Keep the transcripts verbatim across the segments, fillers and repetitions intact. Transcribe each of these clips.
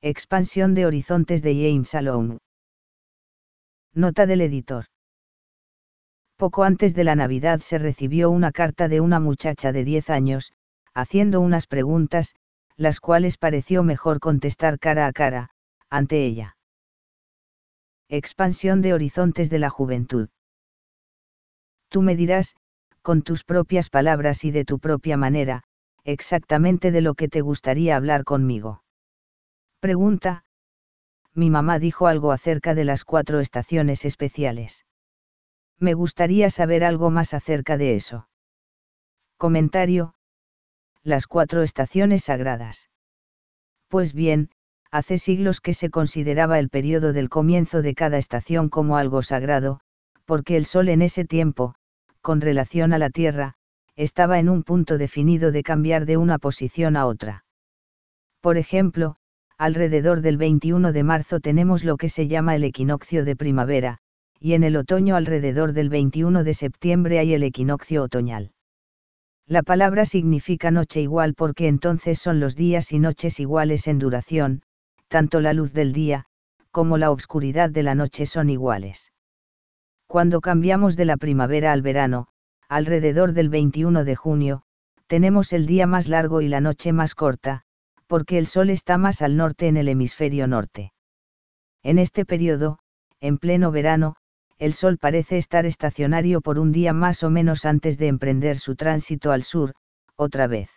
Expansión de horizontes de James Alone. Nota del editor. Poco antes de la Navidad se recibió una carta de una muchacha de diez años, haciendo unas preguntas, las cuales pareció mejor contestar cara a cara, ante ella. Expansión de horizontes de la juventud. Tú me dirás, con tus propias palabras y de tu propia manera, exactamente de lo que te gustaría hablar conmigo. Pregunta. Mi mamá dijo algo acerca de las cuatro estaciones especiales. Me gustaría saber algo más acerca de eso. Comentario. Las cuatro estaciones sagradas. Pues bien, hace siglos que se consideraba el periodo del comienzo de cada estación como algo sagrado, porque el Sol en ese tiempo, con relación a la Tierra, estaba en un punto definido de cambiar de una posición a otra. Por ejemplo, alrededor del veintiuno de marzo tenemos lo que se llama el equinoccio de primavera, y en el otoño alrededor del veintiuno de septiembre hay el equinoccio otoñal. La palabra significa noche igual porque entonces son los días y noches iguales en duración, tanto la luz del día, como la obscuridad de la noche son iguales. Cuando cambiamos de la primavera al verano, alrededor del veintiuno de junio, tenemos el día más largo y la noche más corta, porque el Sol está más al norte en el hemisferio norte. En este periodo, en pleno verano, el Sol parece estar estacionario por un día más o menos antes de emprender su tránsito al sur, otra vez.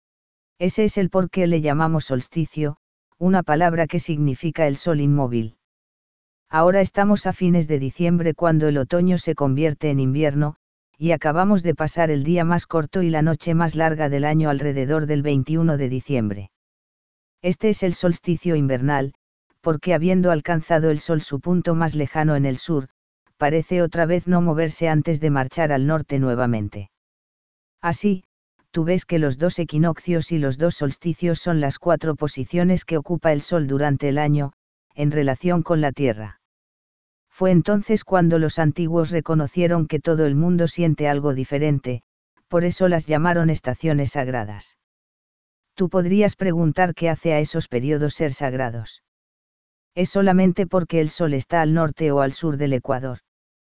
Ese es el por qué le llamamos solsticio, una palabra que significa el Sol inmóvil. Ahora estamos a fines de diciembre cuando el otoño se convierte en invierno, y acabamos de pasar el día más corto y la noche más larga del año alrededor del veintiuno de diciembre. Este es el solsticio invernal, porque habiendo alcanzado el Sol su punto más lejano en el sur, parece otra vez no moverse antes de marchar al norte nuevamente. Así, tú ves que los dos equinoccios y los dos solsticios son las cuatro posiciones que ocupa el Sol durante el año, en relación con la Tierra. Fue entonces cuando los antiguos reconocieron que todo el mundo siente algo diferente, por eso las llamaron estaciones sagradas. Tú podrías preguntar qué hace a esos periodos ser sagrados. Es solamente porque el Sol está al norte o al sur del ecuador.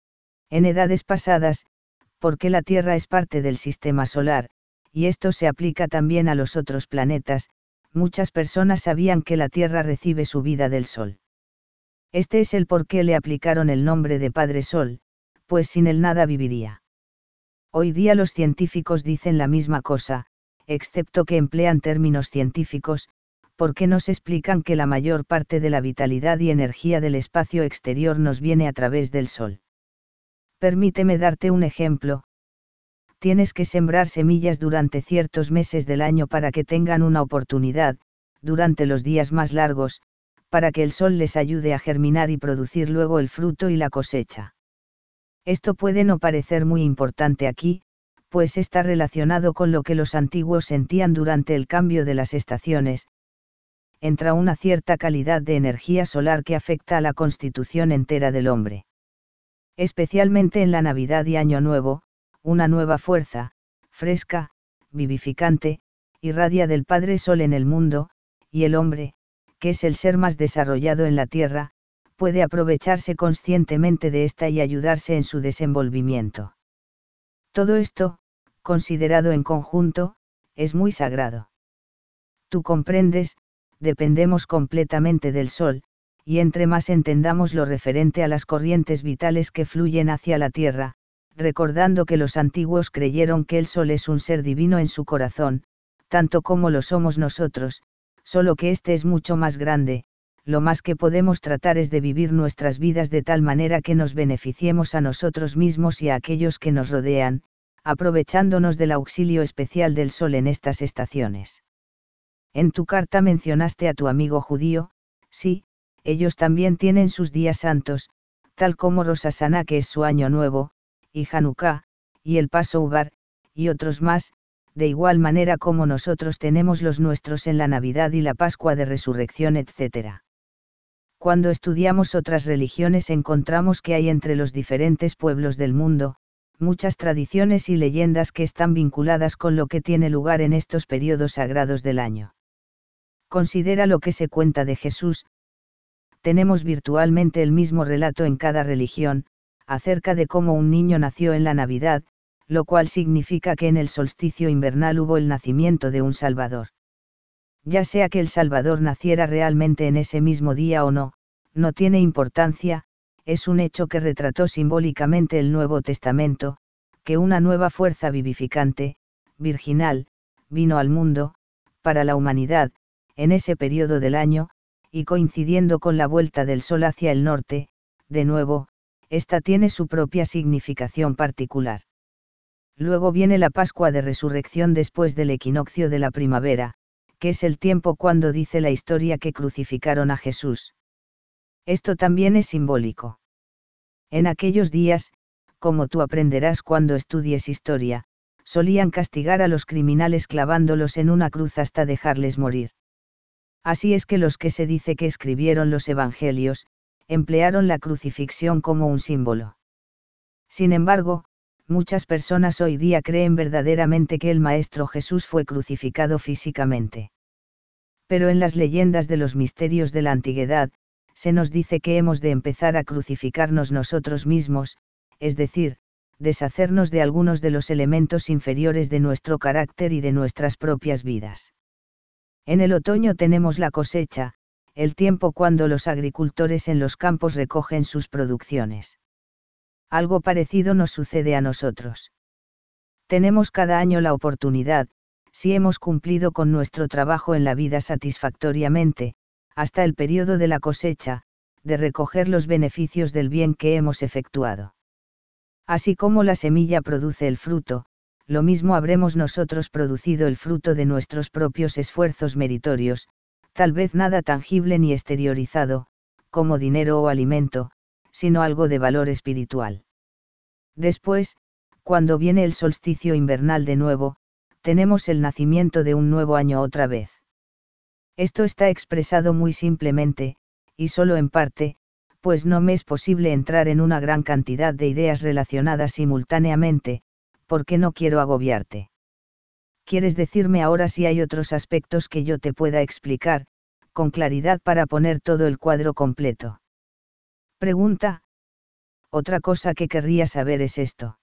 En edades pasadas, porque la Tierra es parte del sistema solar, y esto se aplica también a los otros planetas, muchas personas sabían que la Tierra recibe su vida del Sol. Este es el por qué le aplicaron el nombre de Padre Sol, pues sin él nada viviría. Hoy día los científicos dicen la misma cosa, excepto que emplean términos científicos, porque nos explican que la mayor parte de la vitalidad y energía del espacio exterior nos viene a través del Sol. Permíteme darte un ejemplo. Tienes que sembrar semillas durante ciertos meses del año para que tengan una oportunidad, durante los días más largos, para que el Sol les ayude a germinar y producir luego el fruto y la cosecha. Esto puede no parecer muy importante aquí, pues está relacionado con lo que los antiguos sentían durante el cambio de las estaciones. Entra una cierta calidad de energía solar que afecta a la constitución entera del hombre. Especialmente en la Navidad y Año Nuevo, una nueva fuerza, fresca, vivificante, irradia del Padre Sol en el mundo, y el hombre, que es el ser más desarrollado en la Tierra, puede aprovecharse conscientemente de esta y ayudarse en su desenvolvimiento. Todo esto, considerado en conjunto, es muy sagrado. Tú comprendes, dependemos completamente del Sol, y entre más entendamos lo referente a las corrientes vitales que fluyen hacia la Tierra, recordando que los antiguos creyeron que el Sol es un ser divino en su corazón, tanto como lo somos nosotros, solo que este es mucho más grande, lo más que podemos tratar es de vivir nuestras vidas de tal manera que nos beneficiemos a nosotros mismos y a aquellos que nos rodean, aprovechándonos del auxilio especial del Sol en estas estaciones. En tu carta mencionaste a tu amigo judío, sí, ellos también tienen sus días santos, tal como Rosh Hashanah que es su año nuevo, y Hanukkah, y el Passover, y otros más, de igual manera como nosotros tenemos los nuestros en la Navidad y la Pascua de Resurrección, etcétera. Cuando estudiamos otras religiones encontramos que hay entre los diferentes pueblos del mundo, muchas tradiciones y leyendas que están vinculadas con lo que tiene lugar en estos periodos sagrados del año. Considera lo que se cuenta de Jesús. Tenemos virtualmente el mismo relato en cada religión, acerca de cómo un niño nació en la Navidad, lo cual significa que en el solsticio invernal hubo el nacimiento de un Salvador. Ya sea que el Salvador naciera realmente en ese mismo día o no, no tiene importancia, es un hecho que retrató simbólicamente el Nuevo Testamento, que una nueva fuerza vivificante, virginal, vino al mundo, para la humanidad, en ese periodo del año, y coincidiendo con la vuelta del sol hacia el norte, de nuevo, esta tiene su propia significación particular. Luego viene la Pascua de Resurrección después del equinoccio de la primavera, que es el tiempo cuando dice la historia que crucificaron a Jesús. Esto también es simbólico. En aquellos días, como tú aprenderás cuando estudies historia, solían castigar a los criminales clavándolos en una cruz hasta dejarles morir. Así es que los que se dice que escribieron los evangelios, emplearon la crucifixión como un símbolo. Sin embargo, muchas personas hoy día creen verdaderamente que el Maestro Jesús fue crucificado físicamente. Pero en las leyendas de los misterios de la antigüedad, se nos dice que hemos de empezar a crucificarnos nosotros mismos, es decir, deshacernos de algunos de los elementos inferiores de nuestro carácter y de nuestras propias vidas. En el otoño tenemos la cosecha, el tiempo cuando los agricultores en los campos recogen sus producciones. Algo parecido nos sucede a nosotros. Tenemos cada año la oportunidad, si hemos cumplido con nuestro trabajo en la vida satisfactoriamente, hasta el periodo de la cosecha, de recoger los beneficios del bien que hemos efectuado. Así como la semilla produce el fruto, lo mismo habremos nosotros producido el fruto de nuestros propios esfuerzos meritorios, tal vez nada tangible ni exteriorizado, como dinero o alimento, sino algo de valor espiritual. Después, cuando viene el solsticio invernal de nuevo, tenemos el nacimiento de un nuevo año otra vez. Esto está expresado muy simplemente, y solo en parte, pues no me es posible entrar en una gran cantidad de ideas relacionadas simultáneamente, porque no quiero agobiarte. ¿Quieres decirme ahora si hay otros aspectos que yo te pueda explicar, con claridad para poner todo el cuadro completo? Pregunta. Otra cosa que querría saber es esto.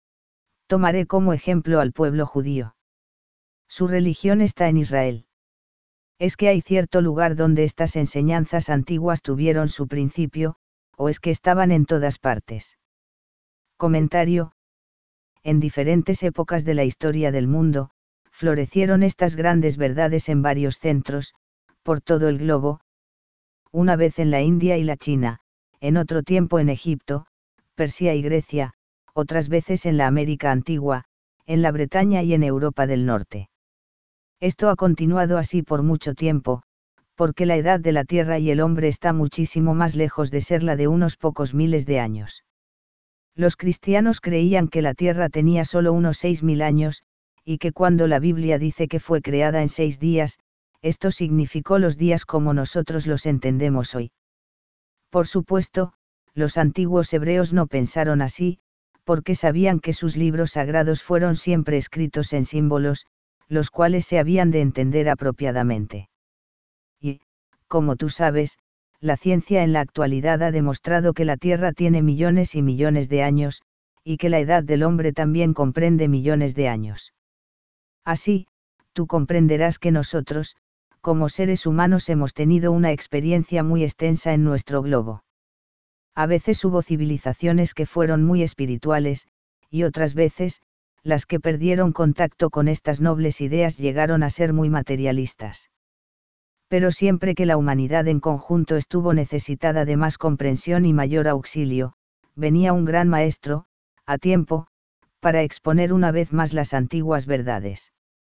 Tomaré como ejemplo al pueblo judío. Su religión está en Israel. ¿Es que hay cierto lugar donde estas enseñanzas antiguas tuvieron su principio, o es que estaban en todas partes? Comentario. En diferentes épocas de la historia del mundo, florecieron estas grandes verdades en varios centros, por todo el globo. Una vez en la India y la China, en otro tiempo en Egipto, Persia y Grecia, otras veces en la América antigua, en la Bretaña y en Europa del Norte. Esto ha continuado así por mucho tiempo, porque la edad de la Tierra y el hombre está muchísimo más lejos de ser la de unos pocos miles de años. Los cristianos creían que la Tierra tenía solo unos seis mil años, y que cuando la Biblia dice que fue creada en seis días, esto significó los días como nosotros los entendemos hoy. Por supuesto, los antiguos hebreos no pensaron así, porque sabían que sus libros sagrados fueron siempre escritos en símbolos, los cuales se habían de entender apropiadamente. Y, como tú sabes, la ciencia en la actualidad ha demostrado que la Tierra tiene millones y millones de años, y que la edad del hombre también comprende millones de años. Así, tú comprenderás que nosotros, como seres humanos, hemos tenido una experiencia muy extensa en nuestro globo. A veces hubo civilizaciones que fueron muy espirituales, y otras veces, las que perdieron contacto con estas nobles ideas llegaron a ser muy materialistas. Pero siempre que la humanidad en conjunto estuvo necesitada de más comprensión y mayor auxilio, venía un gran maestro, a tiempo, para exponer una vez más las antiguas verdades.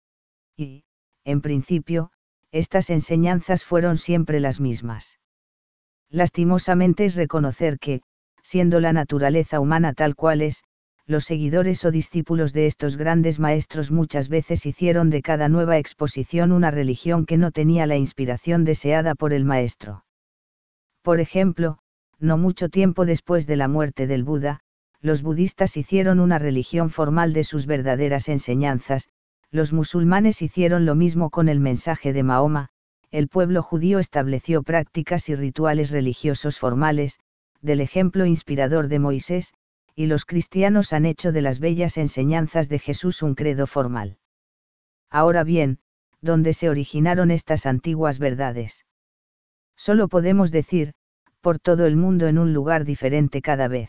Y, en principio, estas enseñanzas fueron siempre las mismas. Lastimosamente es reconocer que, siendo la naturaleza humana tal cual es, los seguidores o discípulos de estos grandes maestros muchas veces hicieron de cada nueva exposición una religión que no tenía la inspiración deseada por el maestro. Por ejemplo, no mucho tiempo después de la muerte del Buda, los budistas hicieron una religión formal de sus verdaderas enseñanzas, los musulmanes hicieron lo mismo con el mensaje de Mahoma, el pueblo judío estableció prácticas y rituales religiosos formales, del ejemplo inspirador de Moisés, y los cristianos han hecho de las bellas enseñanzas de Jesús un credo formal. Ahora bien, ¿dónde se originaron estas antiguas verdades? Solo podemos decir, por todo el mundo en un lugar diferente cada vez.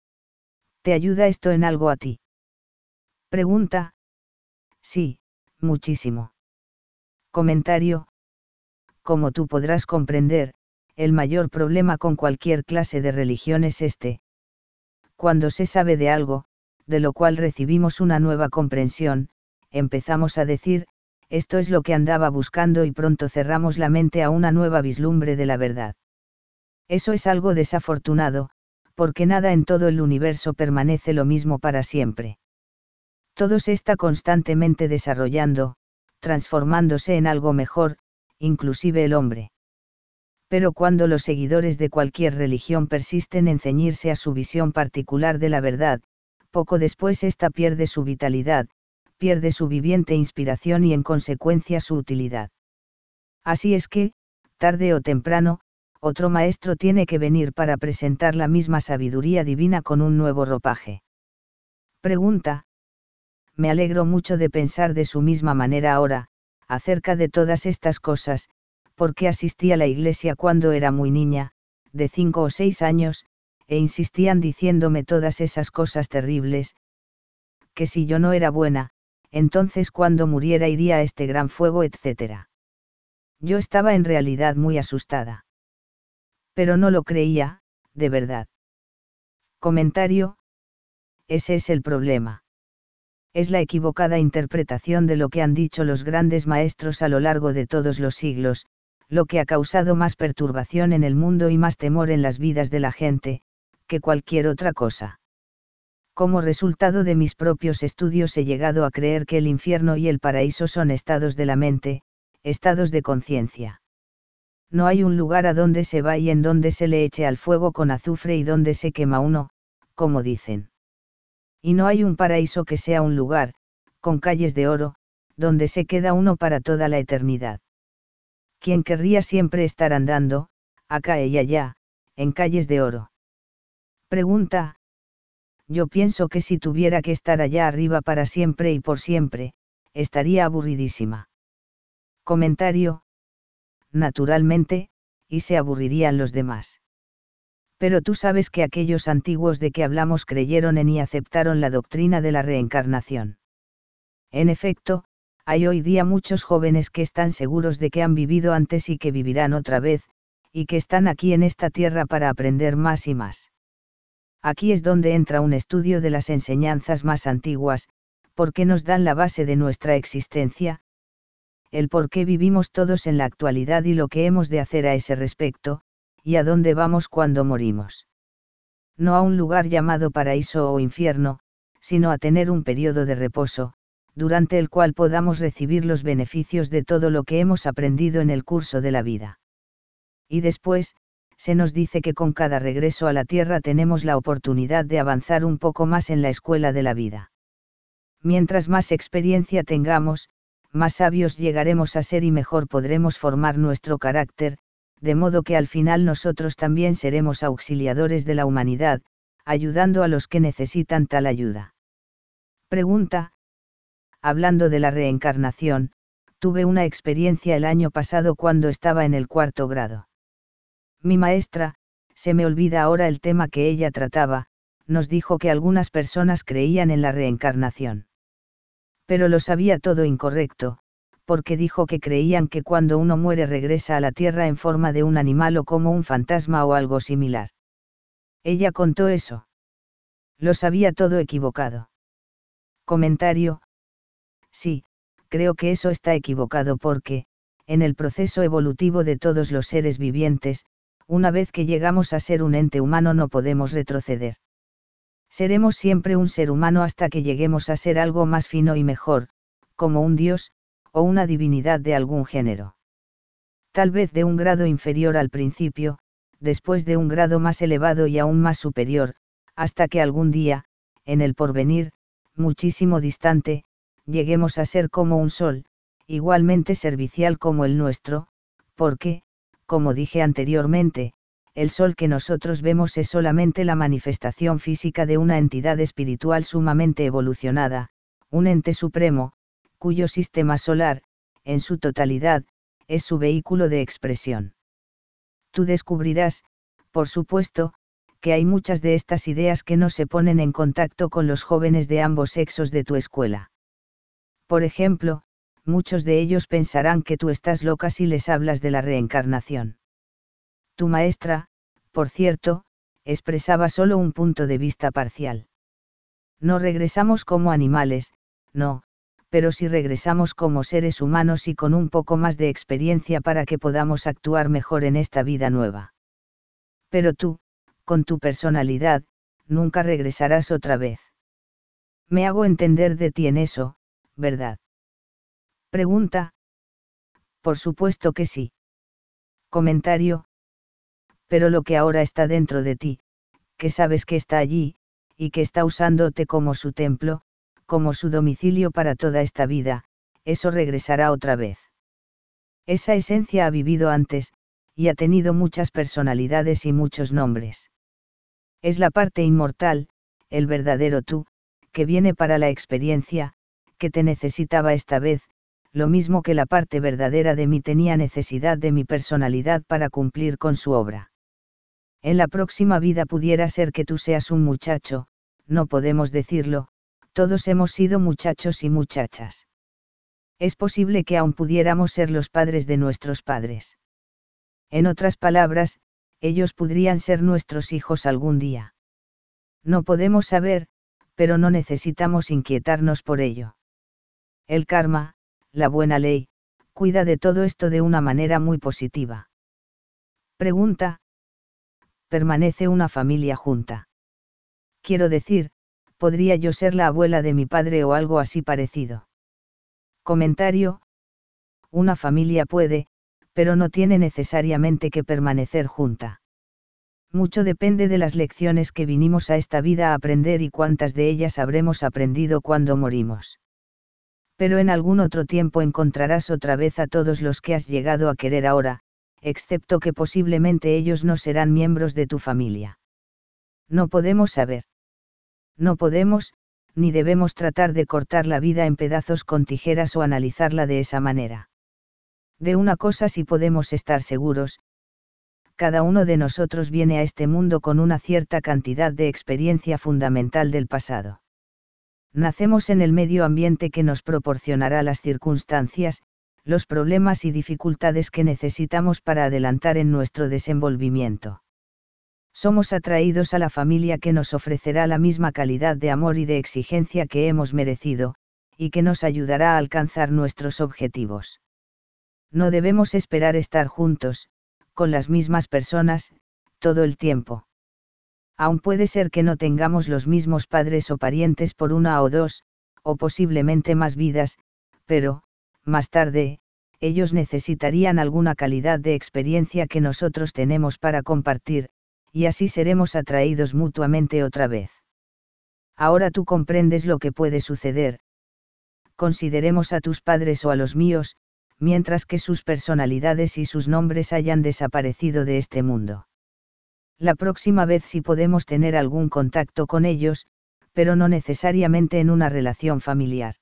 ¿Te ayuda esto en algo a ti? Pregunta. Sí, muchísimo. Comentario. Como tú podrás comprender, el mayor problema con cualquier clase de religión es este. Cuando se sabe de algo, de lo cual recibimos una nueva comprensión, empezamos a decir, esto es lo que andaba buscando, y pronto cerramos la mente a una nueva vislumbre de la verdad. Eso es algo desafortunado, porque nada en todo el universo permanece lo mismo para siempre. Todo se está constantemente desarrollando, transformándose en algo mejor, inclusive el hombre. Pero cuando los seguidores de cualquier religión persisten en ceñirse a su visión particular de la verdad, poco después ésta pierde su vitalidad, pierde su viviente inspiración y en consecuencia su utilidad. Así es que, tarde o temprano, otro maestro tiene que venir para presentar la misma sabiduría divina con un nuevo ropaje. Pregunta. Me alegro mucho de pensar de su misma manera ahora, acerca de todas estas cosas, porque asistí a la iglesia cuando era muy niña, de cinco o seis años, e insistían diciéndome todas esas cosas terribles, que si yo no era buena, entonces cuando muriera iría a este gran fuego, etcétera. Yo estaba en realidad muy asustada. Pero no lo creía, de verdad. Comentario. Ese es el problema. Es la equivocada interpretación de lo que han dicho los grandes maestros a lo largo de todos los siglos, lo que ha causado más perturbación en el mundo y más temor en las vidas de la gente, que cualquier otra cosa. Como resultado de mis propios estudios he llegado a creer que el infierno y el paraíso son estados de la mente, estados de conciencia. No hay un lugar a donde se va y en donde se le eche al fuego con azufre y donde se quema uno, como dicen. Y no hay un paraíso que sea un lugar, con calles de oro, donde se queda uno para toda la eternidad. ¿Quién querría siempre estar andando, acá y allá, en calles de oro? Pregunta. Yo pienso que si tuviera que estar allá arriba para siempre y por siempre, estaría aburridísima. Comentario. Naturalmente, y se aburrirían los demás. Pero tú sabes que aquellos antiguos de que hablamos creyeron en y aceptaron la doctrina de la reencarnación. En efecto, hay hoy día muchos jóvenes que están seguros de que han vivido antes y que vivirán otra vez, y que están aquí en esta tierra para aprender más y más. Aquí es donde entra un estudio de las enseñanzas más antiguas, porque nos dan la base de nuestra existencia, el por qué vivimos todos en la actualidad y lo que hemos de hacer a ese respecto, y a dónde vamos cuando morimos. No a un lugar llamado paraíso o infierno, sino a tener un periodo de reposo, durante el cual podamos recibir los beneficios de todo lo que hemos aprendido en el curso de la vida. Y después, se nos dice que con cada regreso a la tierra tenemos la oportunidad de avanzar un poco más en la escuela de la vida. Mientras más experiencia tengamos, más sabios llegaremos a ser y mejor podremos formar nuestro carácter, de modo que al final nosotros también seremos auxiliadores de la humanidad, ayudando a los que necesitan tal ayuda. Pregunta. Hablando de la reencarnación, tuve una experiencia el año pasado cuando estaba en el cuarto grado. Mi maestra, se me olvida ahora el tema que ella trataba, nos dijo que algunas personas creían en la reencarnación. Pero lo sabía todo incorrecto, porque dijo que creían que cuando uno muere regresa a la tierra en forma de un animal o como un fantasma o algo similar. Ella contó eso. Lo sabía todo equivocado. Comentario. Sí, creo que eso está equivocado porque, en el proceso evolutivo de todos los seres vivientes, una vez que llegamos a ser un ente humano no podemos retroceder. Seremos siempre un ser humano hasta que lleguemos a ser algo más fino y mejor, como un dios, o una divinidad de algún género. Tal vez de un grado inferior al principio, después de un grado más elevado y aún más superior, hasta que algún día, en el porvenir, muchísimo distante, lleguemos a ser como un sol, igualmente servicial como el nuestro, porque, como dije anteriormente, el sol que nosotros vemos es solamente la manifestación física de una entidad espiritual sumamente evolucionada, un ente supremo, cuyo sistema solar, en su totalidad, es su vehículo de expresión. Tú descubrirás, por supuesto, que hay muchas de estas ideas que no se ponen en contacto con los jóvenes de ambos sexos de tu escuela. Por ejemplo, muchos de ellos pensarán que tú estás loca si les hablas de la reencarnación. Tu maestra, por cierto, expresaba solo un punto de vista parcial. No regresamos como animales, no, pero sí regresamos como seres humanos y con un poco más de experiencia para que podamos actuar mejor en esta vida nueva. Pero tú, con tu personalidad, nunca regresarás otra vez. Me hago entender de ti en eso, ¿verdad? Pregunta. Por supuesto que sí. Comentario. Pero lo que ahora está dentro de ti, que sabes que está allí, y que está usándote como su templo, como su domicilio para toda esta vida, eso regresará otra vez. Esa esencia ha vivido antes, y ha tenido muchas personalidades y muchos nombres. Es la parte inmortal, el verdadero tú, que viene para la experiencia, que te necesitaba esta vez, lo mismo que la parte verdadera de mí tenía necesidad de mi personalidad para cumplir con su obra. En la próxima vida pudiera ser que tú seas un muchacho, no podemos decirlo, todos hemos sido muchachos y muchachas. Es posible que aún pudiéramos ser los padres de nuestros padres. En otras palabras, ellos podrían ser nuestros hijos algún día. No podemos saber, pero no necesitamos inquietarnos por ello. El karma, la buena ley, cuida de todo esto de una manera muy positiva. Pregunta. ¿Permanece una familia junta? Quiero decir, ¿podría yo ser la abuela de mi padre o algo así parecido? Comentario. Una familia puede, pero no tiene necesariamente que permanecer junta. Mucho depende de las lecciones que vinimos a esta vida a aprender y cuántas de ellas habremos aprendido cuando morimos. Pero en algún otro tiempo encontrarás otra vez a todos los que has llegado a querer ahora, excepto que posiblemente ellos no serán miembros de tu familia. No podemos saber. No podemos, ni debemos tratar de cortar la vida en pedazos con tijeras o analizarla de esa manera. De una cosa sí podemos estar seguros. Cada uno de nosotros viene a este mundo con una cierta cantidad de experiencia fundamental del pasado. Nacemos en el medio ambiente que nos proporcionará las circunstancias, los problemas y dificultades que necesitamos para adelantar en nuestro desenvolvimiento. Somos atraídos a la familia que nos ofrecerá la misma calidad de amor y de exigencia que hemos merecido, y que nos ayudará a alcanzar nuestros objetivos. No debemos esperar estar juntos, con las mismas personas, todo el tiempo. Aún puede ser que no tengamos los mismos padres o parientes por una o dos, o posiblemente más vidas, pero, más tarde, ellos necesitarían alguna calidad de experiencia que nosotros tenemos para compartir, y así seremos atraídos mutuamente otra vez. Ahora tú comprendes lo que puede suceder. Consideremos a tus padres o a los míos, mientras que sus personalidades y sus nombres hayan desaparecido de este mundo. La próxima vez sí podemos tener algún contacto con ellos, pero no necesariamente en una relación familiar.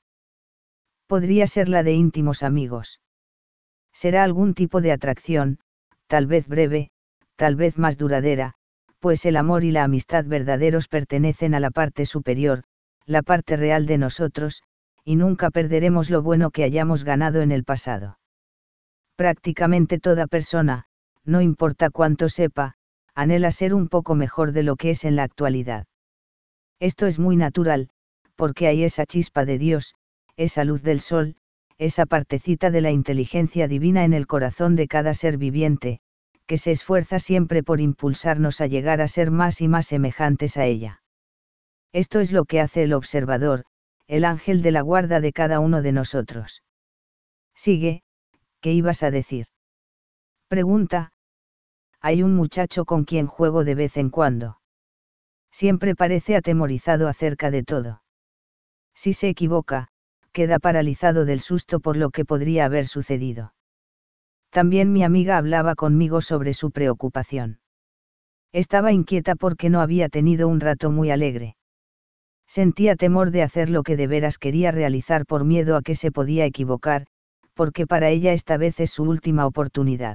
Podría ser la de íntimos amigos. Será algún tipo de atracción, tal vez breve, tal vez más duradera, pues el amor y la amistad verdaderos pertenecen a la parte superior, la parte real de nosotros, y nunca perderemos lo bueno que hayamos ganado en el pasado. Prácticamente toda persona, no importa cuánto sepa, anhela ser un poco mejor de lo que es en la actualidad. Esto es muy natural, porque hay esa chispa de Dios, esa luz del sol, esa partecita de la inteligencia divina en el corazón de cada ser viviente, que se esfuerza siempre por impulsarnos a llegar a ser más y más semejantes a ella. Esto es lo que hace el observador, el ángel de la guarda de cada uno de nosotros. Sigue, ¿qué ibas a decir? Pregunta. Hay un muchacho con quien juego de vez en cuando. Siempre parece atemorizado acerca de todo. Si se equivoca, queda paralizado del susto por lo que podría haber sucedido. También mi amiga hablaba conmigo sobre su preocupación. Estaba inquieta porque no había tenido un rato muy alegre. Sentía temor de hacer lo que de veras quería realizar por miedo a que se podía equivocar, porque para ella esta vez es su última oportunidad.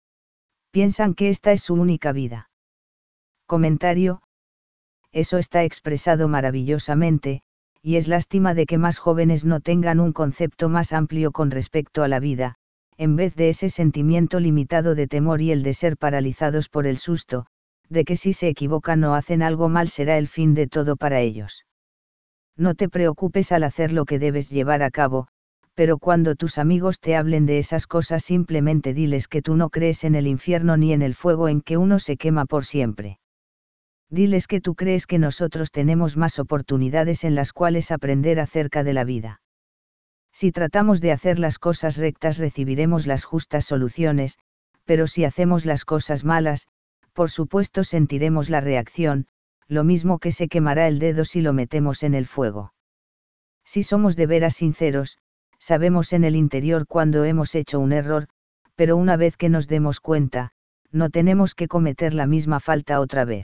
Piensan que esta es su única vida. Comentario. Eso está expresado maravillosamente, y es lástima de que más jóvenes no tengan un concepto más amplio con respecto a la vida, en vez de ese sentimiento limitado de temor y el de ser paralizados por el susto, de que si se equivocan o hacen algo mal será el fin de todo para ellos. No te preocupes al hacer lo que debes llevar a cabo, pero cuando tus amigos te hablen de esas cosas simplemente diles que tú no crees en el infierno ni en el fuego en que uno se quema por siempre. Diles que tú crees que nosotros tenemos más oportunidades en las cuales aprender acerca de la vida. Si tratamos de hacer las cosas rectas recibiremos las justas soluciones, pero si hacemos las cosas malas, por supuesto sentiremos la reacción, lo mismo que se quemará el dedo si lo metemos en el fuego. Si somos de veras sinceros, sabemos en el interior cuando hemos hecho un error, pero una vez que nos demos cuenta, no tenemos que cometer la misma falta otra vez.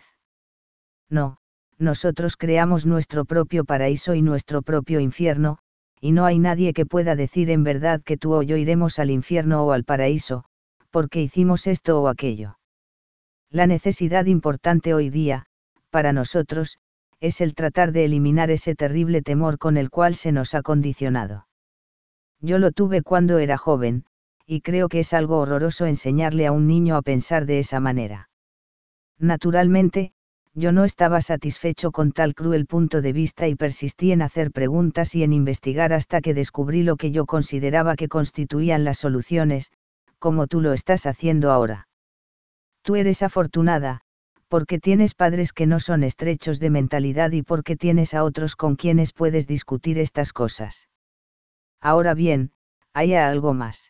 No, nosotros creamos nuestro propio paraíso y nuestro propio infierno, y no hay nadie que pueda decir en verdad que tú o yo iremos al infierno o al paraíso, porque hicimos esto o aquello. La necesidad importante hoy día, para nosotros, es el tratar de eliminar ese terrible temor con el cual se nos ha condicionado. Yo lo tuve cuando era joven, y creo que es algo horroroso enseñarle a un niño a pensar de esa manera. Naturalmente, yo no estaba satisfecho con tal cruel punto de vista y persistí en hacer preguntas y en investigar hasta que descubrí lo que yo consideraba que constituían las soluciones, como tú lo estás haciendo ahora. Tú eres afortunada, porque tienes padres que no son estrechos de mentalidad y porque tienes a otros con quienes puedes discutir estas cosas. Ahora bien, ¿hay algo más?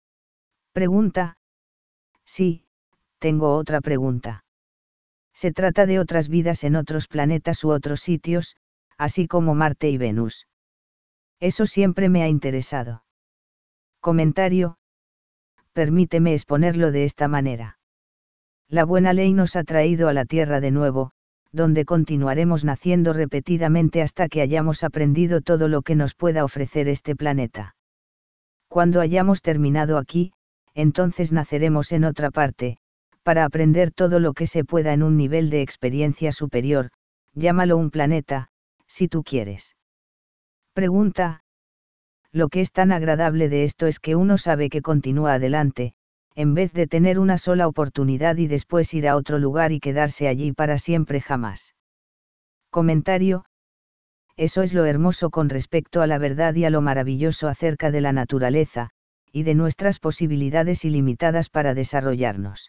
Pregunta. Sí, tengo otra pregunta. Se trata de otras vidas en otros planetas u otros sitios, así como Marte y Venus. Eso siempre me ha interesado. Comentario. Permíteme exponerlo de esta manera. La buena ley nos ha traído a la Tierra de nuevo, donde continuaremos naciendo repetidamente hasta que hayamos aprendido todo lo que nos pueda ofrecer este planeta. Cuando hayamos terminado aquí, entonces naceremos en otra parte, para aprender todo lo que se pueda en un nivel de experiencia superior, llámalo un planeta, si tú quieres. Pregunta. Lo que es tan agradable de esto es que uno sabe que continúa adelante, en vez de tener una sola oportunidad y después ir a otro lugar y quedarse allí para siempre jamás. Comentario. Eso es lo hermoso con respecto a la verdad y a lo maravilloso acerca de la naturaleza, y de nuestras posibilidades ilimitadas para desarrollarnos.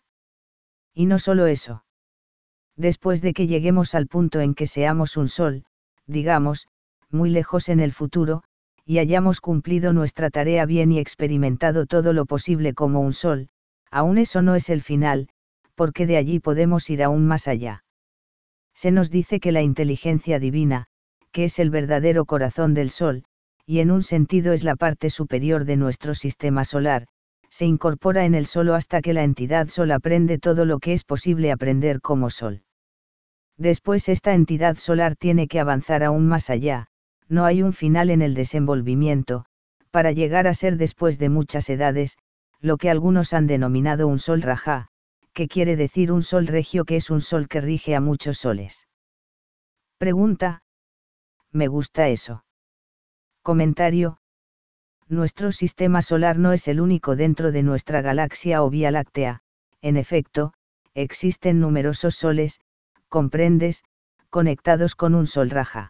Y no solo eso. Después de que lleguemos al punto en que seamos un sol, digamos, muy lejos en el futuro, y hayamos cumplido nuestra tarea bien y experimentado todo lo posible como un sol, aún eso no es el final, porque de allí podemos ir aún más allá. Se nos dice que la inteligencia divina, que es el verdadero corazón del Sol, y en un sentido es la parte superior de nuestro sistema solar, se incorpora en el Sol hasta que la entidad Sol aprende todo lo que es posible aprender como Sol. Después esta entidad solar tiene que avanzar aún más allá, no hay un final en el desenvolvimiento, para llegar a ser después de muchas edades, lo que algunos han denominado un Sol Rajá, que quiere decir un Sol regio que es un Sol que rige a muchos soles. Pregunta. Me gusta eso. Comentario. Nuestro sistema solar no es el único dentro de nuestra galaxia o Vía Láctea, en efecto, existen numerosos soles, comprendes, conectados con un Sol Rajá.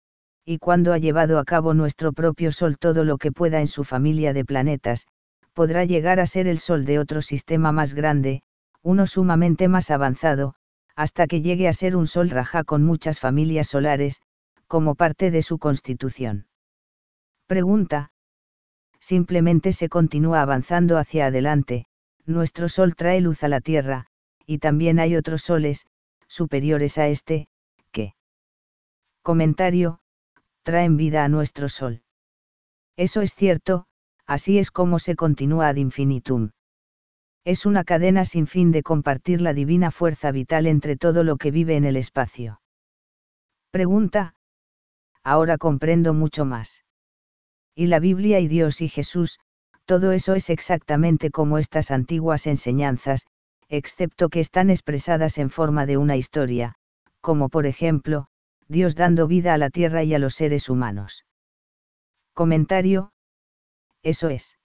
Y cuando ha llevado a cabo nuestro propio Sol todo lo que pueda en su familia de planetas, podrá llegar a ser el Sol de otro sistema más grande, uno sumamente más avanzado, hasta que llegue a ser un Sol Rajá con muchas familias solares, como parte de su constitución. Pregunta. Simplemente se continúa avanzando hacia adelante, nuestro Sol trae luz a la Tierra, y también hay otros soles, superiores a este, que. Comentario. Traen vida a nuestro Sol. Eso es cierto, así es como se continúa ad infinitum. Es una cadena sin fin de compartir la divina fuerza vital entre todo lo que vive en el espacio. Pregunta. Ahora comprendo mucho más. Y la Biblia y Dios y Jesús, todo eso es exactamente como estas antiguas enseñanzas, excepto que están expresadas en forma de una historia, como por ejemplo, Dios dando vida a la tierra y a los seres humanos. Comentario. Eso es.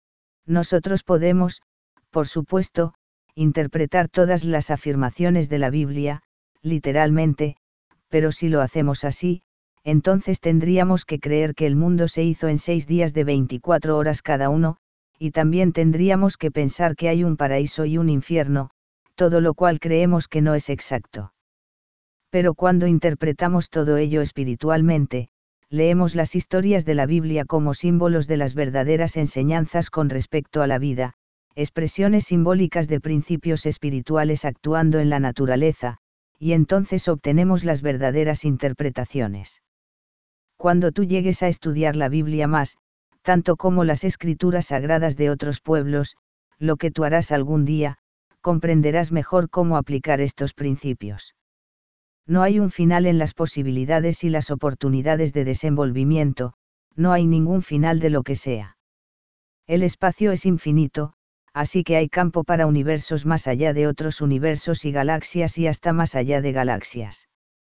Nosotros podemos, por supuesto, interpretar todas las afirmaciones de la Biblia, literalmente, pero si lo hacemos así, entonces tendríamos que creer que el mundo se hizo en seis días de veinticuatro horas cada uno, y también tendríamos que pensar que hay un paraíso y un infierno, todo lo cual creemos que no es exacto. Pero cuando interpretamos todo ello espiritualmente, leemos las historias de la Biblia como símbolos de las verdaderas enseñanzas con respecto a la vida, expresiones simbólicas de principios espirituales actuando en la naturaleza, y entonces obtenemos las verdaderas interpretaciones. Cuando tú llegues a estudiar la Biblia más, tanto como las escrituras sagradas de otros pueblos, lo que tú harás algún día, comprenderás mejor cómo aplicar estos principios. No hay un final en las posibilidades y las oportunidades de desenvolvimiento, no hay ningún final de lo que sea. El espacio es infinito, así que hay campo para universos más allá de otros universos y galaxias y hasta más allá de galaxias.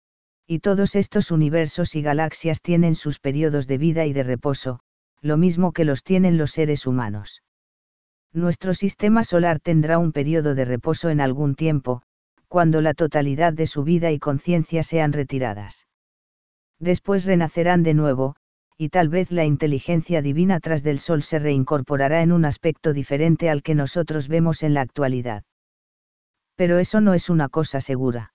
Y todos estos universos y galaxias tienen sus periodos de vida y de reposo, lo mismo que los tienen los seres humanos. Nuestro sistema solar tendrá un periodo de reposo en algún tiempo, cuando la totalidad de su vida y conciencia sean retiradas. Después renacerán de nuevo, y tal vez la inteligencia divina tras del Sol se reincorporará en un aspecto diferente al que nosotros vemos en la actualidad. Pero eso no es una cosa segura.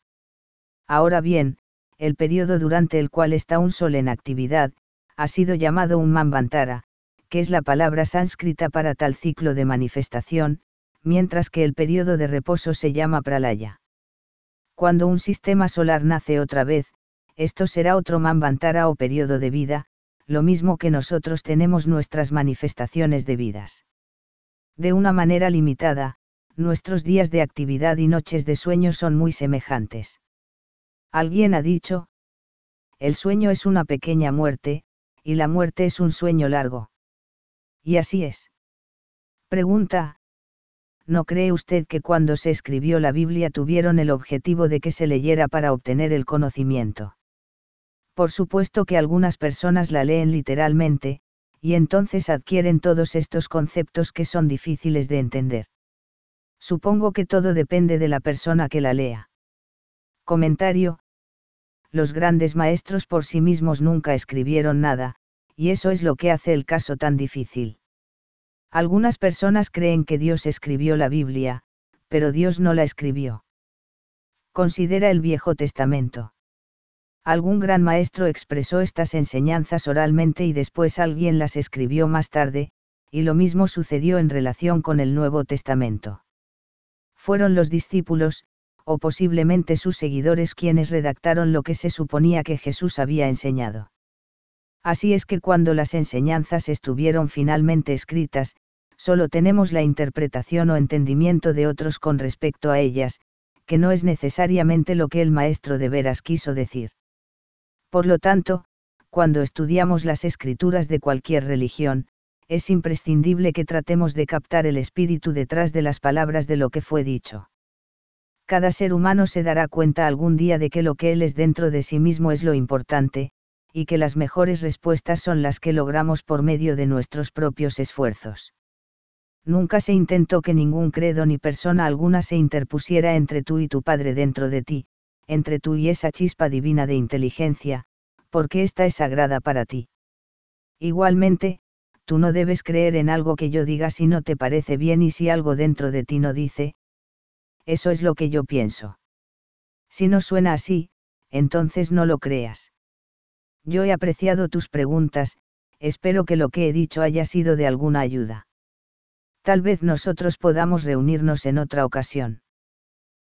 Ahora bien, el periodo durante el cual está un Sol en actividad, ha sido llamado un Manvantara, que es la palabra sánscrita para tal ciclo de manifestación, mientras que el periodo de reposo se llama Pralaya. Cuando un sistema solar nace otra vez, esto será otro Manvantara o periodo de vida, lo mismo que nosotros tenemos nuestras manifestaciones de vidas. De una manera limitada, nuestros días de actividad y noches de sueño son muy semejantes. Alguien ha dicho, el sueño es una pequeña muerte, y la muerte es un sueño largo. Y así es. Pregunta. ¿No cree usted que cuando se escribió la Biblia tuvieron el objetivo de que se leyera para obtener el conocimiento? Por supuesto que algunas personas la leen literalmente, y entonces adquieren todos estos conceptos que son difíciles de entender. Supongo que todo depende de la persona que la lea. Comentario. Los grandes maestros por sí mismos nunca escribieron nada, y eso es lo que hace el caso tan difícil. Algunas personas creen que Dios escribió la Biblia, pero Dios no la escribió. Considera el Viejo Testamento. Algún gran maestro expresó estas enseñanzas oralmente y después alguien las escribió más tarde, y lo mismo sucedió en relación con el Nuevo Testamento. Fueron los discípulos, o posiblemente sus seguidores quienes redactaron lo que se suponía que Jesús había enseñado. Así es que cuando las enseñanzas estuvieron finalmente escritas, solo tenemos la interpretación o entendimiento de otros con respecto a ellas, que no es necesariamente lo que el maestro de veras quiso decir. Por lo tanto, cuando estudiamos las escrituras de cualquier religión, es imprescindible que tratemos de captar el espíritu detrás de las palabras de lo que fue dicho. Cada ser humano se dará cuenta algún día de que lo que él es dentro de sí mismo es lo importante, y que las mejores respuestas son las que logramos por medio de nuestros propios esfuerzos. Nunca se intentó que ningún credo ni persona alguna se interpusiera entre tú y tu Padre dentro de ti, entre tú y esa chispa divina de inteligencia, porque esta es sagrada para ti. Igualmente, tú no debes creer en algo que yo diga si no te parece bien y si algo dentro de ti no dice, eso es lo que yo pienso. Si no suena así, entonces no lo creas. Yo he apreciado tus preguntas, espero que lo que he dicho haya sido de alguna ayuda. Tal vez nosotros podamos reunirnos en otra ocasión.